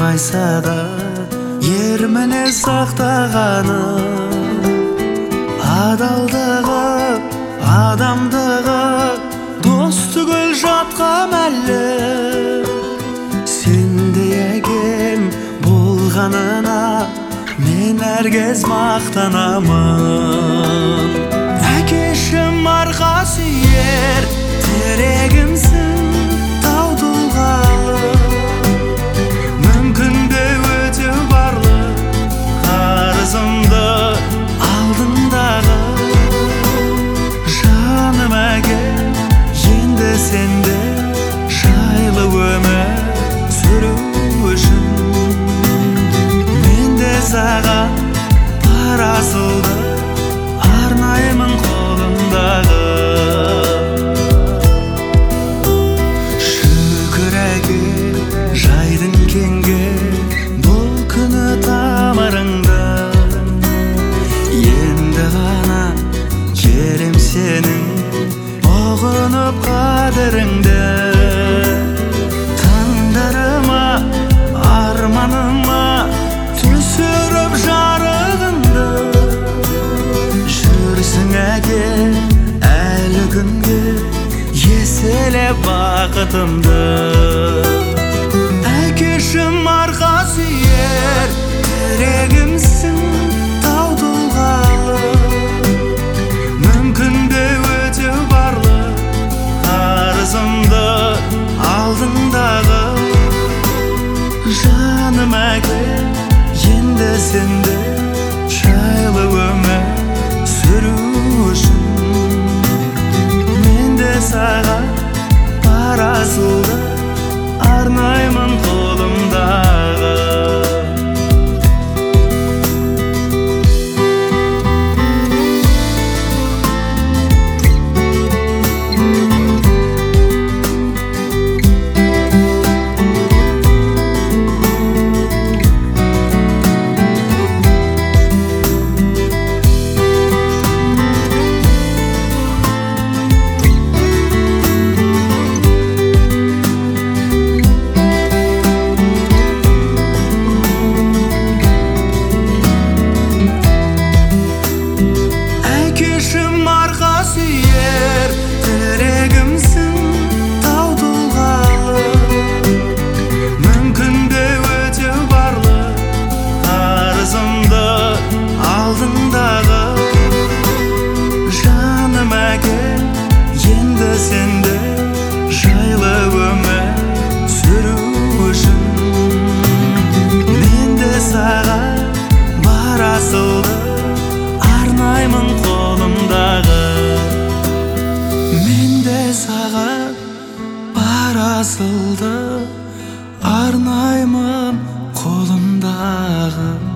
арнайса да ер мінез сақтағаны, адалдығы, адамдығы дос түгіл жатқа мәлі. Сендей әкем болғанына мен әркез мақтанамын. Әкешім арқа сүйер тірегімсің, тау тұлғалы, мүмкінді өтеу барлық қарызымды алдыңдағы. Жаным әкем, енді сенде жайлы өмір сүру үшін мен де саған парасылды арнаймын қолымдағы. Шүкір әке жайдың кеңге бұл күні тамырыңды, енді ғана керем сенің ұғынып қадіріңді. Таңдарыма арманыма түсіріп жарығыңды, жүрсің әке әлі күнге еселеп бақытымды. Әкешім арқа сүйер тірегімсің, тау тұлғалы, мүмкінді өтеу барлық қарызымды алдыңдағы. Жаным әке, енді сенде жайлы өмір сүру үшін мен де саған парасылды арнаймын қолымдағы. Жаным әке, енді сенде жайлы өмір сүру үшін мен де саған парасылды арнаймын қолымдағы. Мен де саған парасылды арнаймын қолымдағы.